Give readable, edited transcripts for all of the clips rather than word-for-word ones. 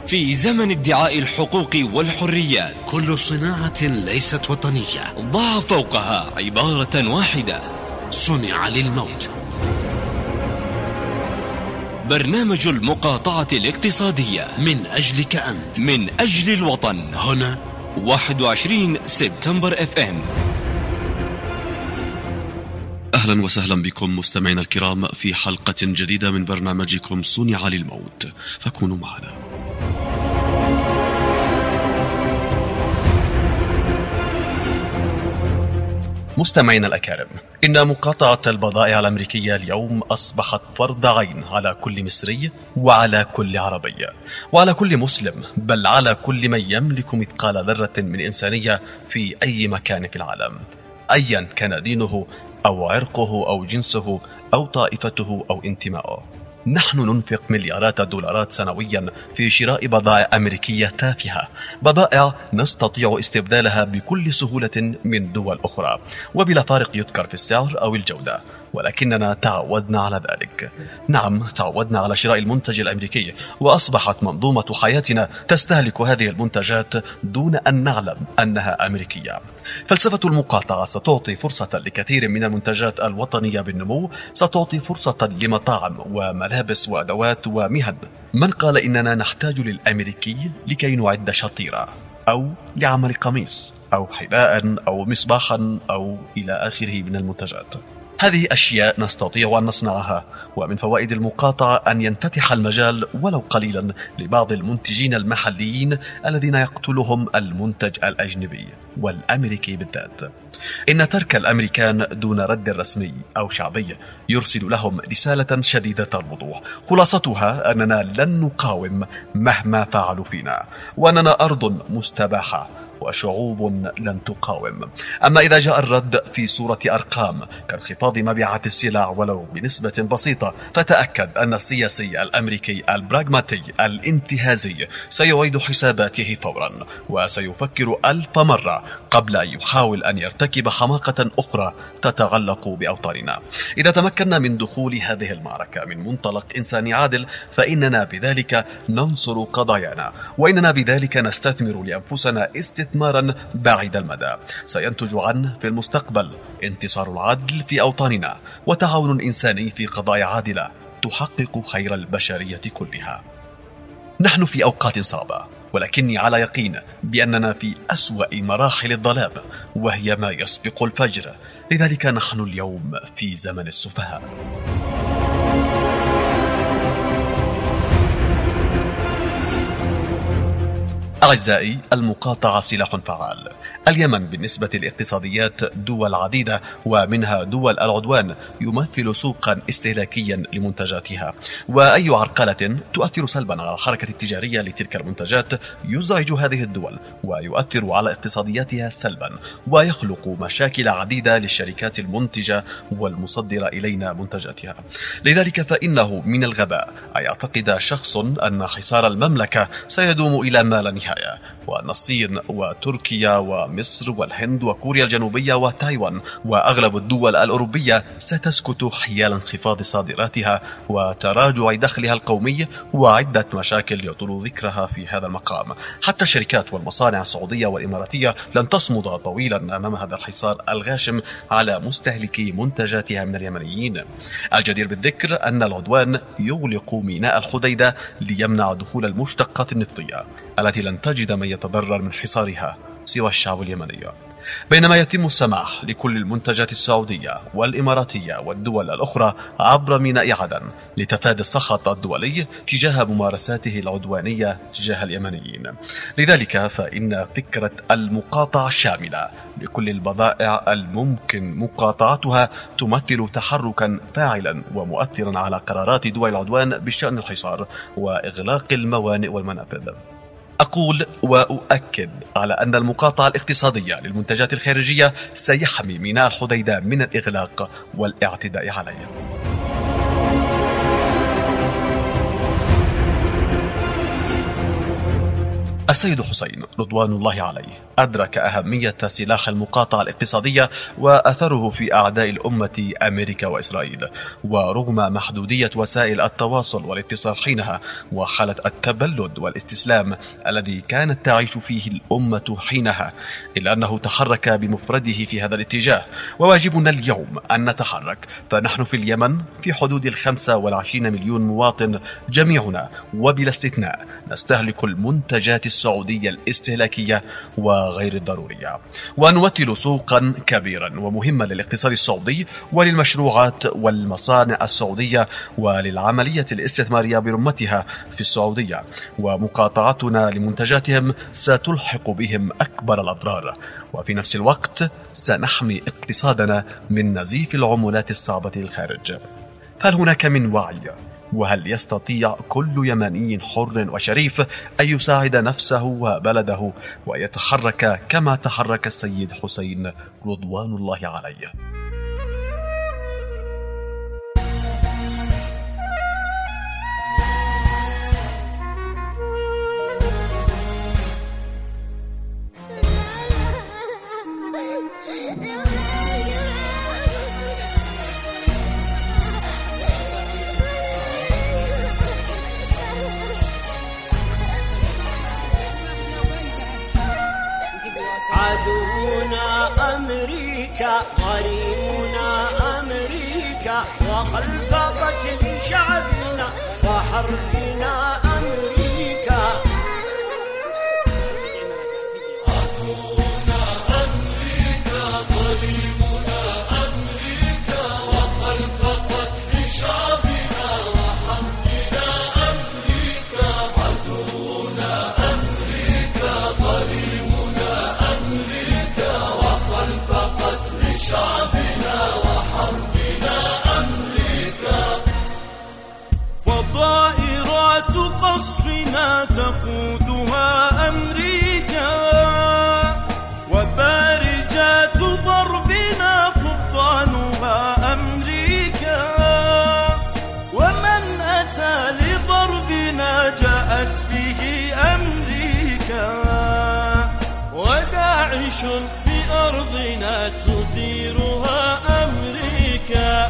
في زمن ادعاء الحقوق والحريات كل صناعة ليست وطنية ضع فوقها عبارة واحدة: صنع للموت. برنامج المقاطعة الاقتصادية من أجلك أنت، من أجل الوطن. هنا 21 سبتمبر FM. أهلا وسهلا بكم مستمعينا الكرام في حلقة جديدة من برنامجكم صنع للموت، فكونوا معنا. مستمعينا الأكارم، إن مقاطعة البضائع الأمريكية اليوم أصبحت فرض عين على كل مصري وعلى كل عربي وعلى كل مسلم، بل على كل من يملك مثقال ذرة من إنسانية في أي مكان في العالم، أيا كان دينه أو عرقه أو جنسه أو طائفته أو انتمائه. نحن ننفق مليارات الدولارات سنويا في شراء بضائع أمريكية تافهة، بضائع نستطيع استبدالها بكل سهولة من دول أخرى وبلا فارق يذكر في السعر أو الجودة، ولكننا تعودنا على ذلك. نعم، تعودنا على شراء المنتج الأمريكي، وأصبحت منظومة حياتنا تستهلك هذه المنتجات دون أن نعلم أنها أمريكية. فلسفة المقاطعة ستعطي فرصة لكثير من المنتجات الوطنية بالنمو، ستعطي فرصة لمطاعم وملابس وأدوات ومهن. من قال إننا نحتاج للأمريكي لكي نعد شطيرة أو لعمل قميص أو حذاء أو مصباحا أو إلى آخره من المنتجات؟ هذه أشياء نستطيع أن نصنعها، ومن فوائد المقاطعة أن ينفتح المجال ولو قليلا لبعض المنتجين المحليين الذين يقتلهم المنتج الأجنبي والأمريكي بالذات. إن ترك الأمريكان دون رد رسمي أو شعبي يرسل لهم رسالة شديدة الوضوح، خلاصتها أننا لن نقاوم مهما فعلوا فينا، وأننا أرض مستباحة وشعوب لن تقاوم. أما إذا جاء الرد في صورة أرقام كانخفاض مبيعات السلع ولو بنسبة بسيطة، فتأكد أن السياسي الأمريكي البراغماتي الانتهازي سيعيد حساباته فورا، وسيفكر 1000 مرة قبل أن يحاول أن يرتكب حماقة أخرى تتعلق بأوطاننا. إذا تمكنا من دخول هذه المعركة من منطلق إنساني عادل، فإننا بذلك ننصر قضايانا، وإننا بذلك نستثمر لأنفسنا استثمارا بعيد المدى سينتج عنه في المستقبل انتصار العدل في أوطاننا وتعاون إنساني في قضايا عادلة تحقق خير البشرية كلها. نحن في أوقات صعبة، ولكني على يقين بأننا في أسوأ مراحل الظلام، وهي ما يسبق الفجر. لذلك نحن اليوم في زمن السفهاء. أعزائي، المقاطعة سلاح فعال. اليمن بالنسبة للاقتصاديات دول عديدة ومنها دول العدوان يمثل سوقا استهلاكيا لمنتجاتها، وأي عرقلة تؤثر سلبا على الحركة التجارية لتلك المنتجات يزعج هذه الدول ويؤثر على اقتصادياتها سلبا، ويخلق مشاكل عديدة للشركات المنتجة والمصدرة إلينا منتجاتها. لذلك فإنه من الغباء أن يعتقد شخص أن حصار المملكة سيدوم إلى ما لا نهاية، وأن الصين وتركيا ومصر والهند وكوريا الجنوبية وتايوان وأغلب الدول الأوروبية ستسكت حيال انخفاض صادراتها وتراجع دخلها القومي وعدة مشاكل يطول ذكرها في هذا المقام. حتى الشركات والمصانع السعودية والإماراتية لن تصمد طويلا أمام هذا الحصار الغاشم على مستهلكي منتجاتها من اليمنيين. الجدير بالذكر أن العدوان يغلق ميناء الحديدة ليمنع دخول المشتقات النفطية التي لن تجد من يتضرر من حصارها سوى الشعب اليمني، بينما يتم السماح لكل المنتجات السعودية والإماراتية والدول الأخرى عبر ميناء عدن لتفادي السخط الدولي تجاه ممارساته العدوانية تجاه اليمنيين. لذلك فإن فكرة المقاطعة الشاملة لكل البضائع الممكن مقاطعتها تمثل تحركا فاعلا ومؤثرا على قرارات دول العدوان بشأن الحصار وإغلاق الموانئ والمنافذ. أقول وأؤكد على أن المقاطعة الاقتصادية للمنتجات الخارجية سيحمي ميناء الحديدة من الإغلاق والاعتداء عليه. السيد حسين رضوان الله عليه أدرك أهمية سلاح المقاطعة الاقتصادية وأثره في أعداء الأمة أمريكا وإسرائيل. ورغم محدودية وسائل التواصل والاتصال حينها وحالة التبلد والاستسلام الذي كانت تعيش فيه الأمة حينها، إلا أنه تحرك بمفرده في هذا الاتجاه. وواجبنا اليوم أن نتحرك، فنحن في اليمن في حدود 25 مليون مواطن، جميعنا وبلا استثناء نستهلك المنتجات السعودية الاستهلاكية وغير الضرورية، ونمثل سوقا كبيرا ومهما للاقتصاد السعودي وللمشروعات والمصانع السعودية وللعملية الاستثمارية برمتها في السعودية. ومقاطعتنا لمنتجاتهم ستلحق بهم أكبر الأضرار، وفي نفس الوقت سنحمي اقتصادنا من نزيف العملات الصعبة للخارج. هل هناك من وعي؟ وهل يستطيع كل يمني حر وشريف أن يساعد نفسه وبلده ويتحرك كما تحرك السيد حسين رضوان الله عليه؟ عدونا أمريكا، غريمنا أمريكا، وخلف قتل شعبنا وحربنا أمريكا. عدونا أمريكا، غريمنا أمريكا، وخلف قتل شعبنا وحربنا أمريكا. عدونا أمريكا، غريمنا أمريكا، وخلف قتل شعبنا وحربنا أمريكا. فطائرات قصفنا تقودها أمريكا، وبارجات ضربنا قبطانها أمريكا. ومن أتى لضربنا جاءت به أمريكا، وداعش في أرضنا تديرها أمريكا.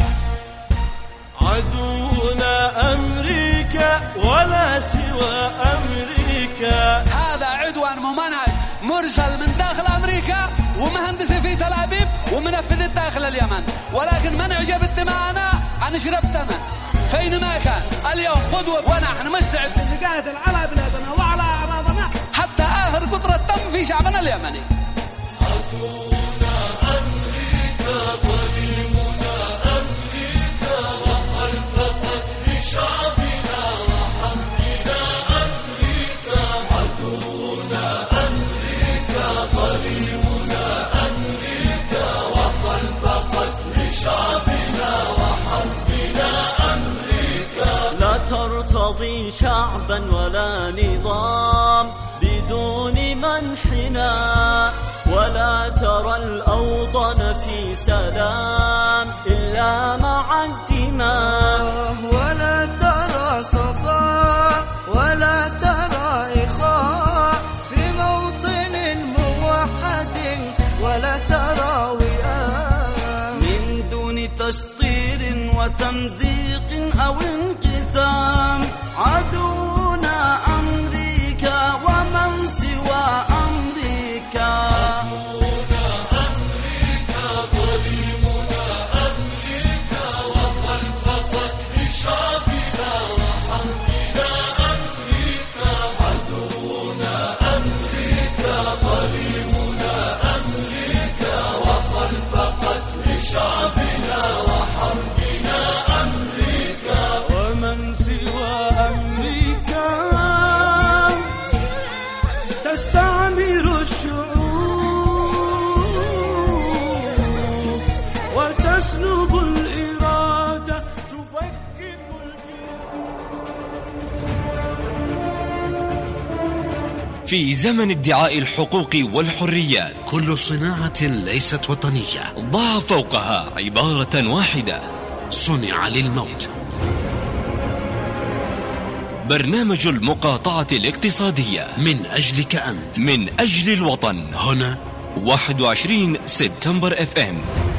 عدونا أمريكا ولا سوى أمريكا. هذا عدوان ممنهج مرسل من داخل أمريكا ومهندس في تل أبيب ومنفذ داخل اليمن، ولكن من عجب دماءنا هنشرب دمه فينما كان. اليوم قدوة ونحن مستعد لنقاتل على بلادنا وعلى أعراضنا حتى آخر قطرة دم في شعبنا اليمني. عدونا أمريكا، ظلمنا أمريكا، وخلف قتل شعبنا وحربنا أمريكا. عدونا أمريكا، ظلمنا أمريكا، وخلف قتل شعبنا وحربنا أمريكا. لا ترتضي شعبا ولا نظام بدون منحنا، ولا ترى الأوطان في سلام إلا مع الدماء. ولا ترى صفاء ولا ترى إخاء في موطن موحد، ولا ترى وئام من دون تشطير وتمزيق أو انقسام. عدونا أمريكا ومن سوى أمريكا. عدونا أمريكا، ظلمنا أمريكا، وخلف قتل شعبنا وحربنا أمريكا. عدونا أمريكا، ظلمنا أمريكا، وخلف قتل شعبنا وحربنا أمريكا. ومن سوى أمريكا تستعمر الشعوب وتسلب الإرادة، تفكك في زمن ادعاء الحقوق والحريات كل صناعة ليست وطنية ضع فوقها عبارة واحدة: صنع للموت. برنامج المقاطعة الاقتصادية من أجلك أنت، من أجل الوطن. هنا 21 سبتمبر FM.